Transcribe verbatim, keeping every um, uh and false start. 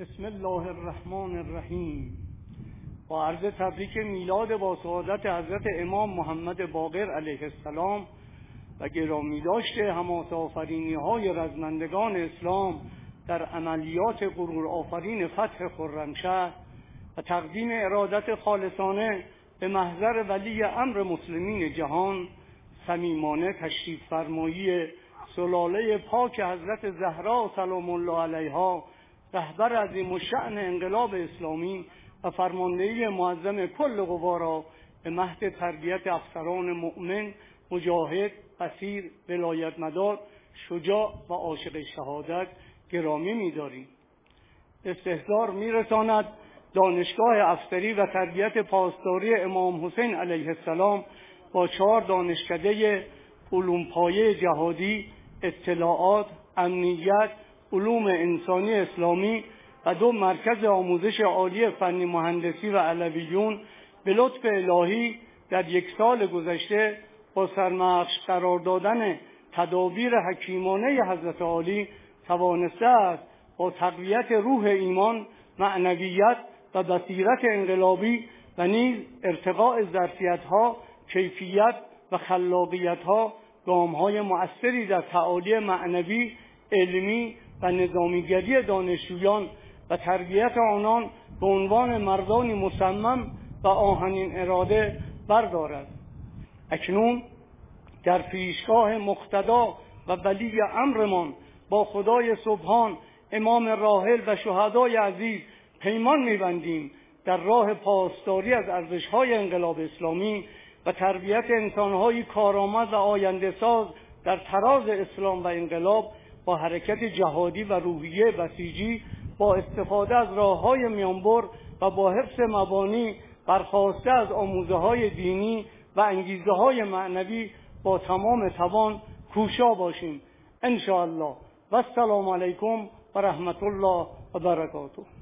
بسم الله الرحمن الرحیم. با عرض تبریک میلاد با سعادت حضرت امام محمد باقر علیه السلام و گرامی داشته حماسه آفرینی های رزمندگان اسلام در عملیات غرور آفرین فتح خرمشهر و تقدیم ارادت خالصانه به محضر ولی امر مسلمین جهان، صمیمانه تشریف فرمایی سلاله پاک حضرت زهرا سلام الله علیها، رهبر عظیم الشأن انقلاب اسلامی و فرماندهی معظم کل قوا را به مهد تربیت افسران مؤمن، مجاهد، اسیر، ولایت مدار، شجاع و عاشق شهادت گرامی می‌داریم. استحضار می‌رساند دانشگاه افسری و تربیت پاسداری امام حسین علیه السلام با چهار دانشکده علوم پایه جهادی، اطلاعات، امنیت، علوم انسانی اسلامی و دو مرکز آموزش عالی فنی مهندسی و علویون به لطف الهی در یک سال گذشته با سرمخش قرار دادن تدابیر حکیمانه حضرت عالی توانسته است با تقویت روح ایمان، معنویت و بصیرت انقلابی و نیز ارتقاء ظرفیت‌ها، کیفیت و خلاقیت‌ها گام‌های مؤثری در تعالی معنوی، علمی و نظامیگری دانشجویان و تربیت آنان به عنوان مردانی مصمم و آهنین اراده بردارد. اکنون در پیشگاه مقتدا و ولی امرمان با خدای سبحان، امام راحل و شهدای عزیز پیمان می‌بندیم در راه پاسداری از ارزش‌های انقلاب اسلامی و تربیت انسان‌های کارآمد و آینده‌ساز در تراز اسلام و انقلاب با حرکت جهادی و روحیه بسیجی، با استفاده از راه‌های میانبر و با حفظ مبانی برخواسته از آموزه‌های دینی و انگیزه‌های معنوی با تمام توان کوشا باشیم ان شاء الله. و السلام علیکم و رحمت الله و برکاته.